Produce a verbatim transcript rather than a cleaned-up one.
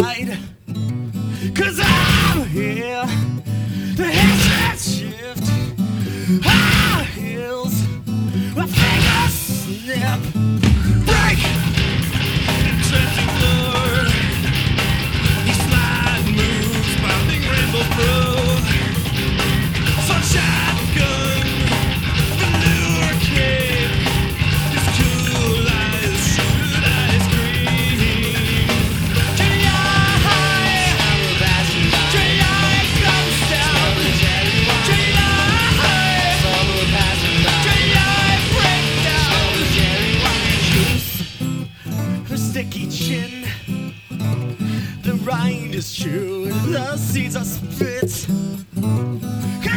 ride. Cause I'm here to hit that shift. High heels, my fingers snap. Break! Trenching floor. He slide moves, bounding rainbow through. Sunshine gun, velour cape. His cool eyes shoot ice cream. J I J I comes down. J I J I break down. Juice, her sticky chin. The rind is chewed, the seeds are spit.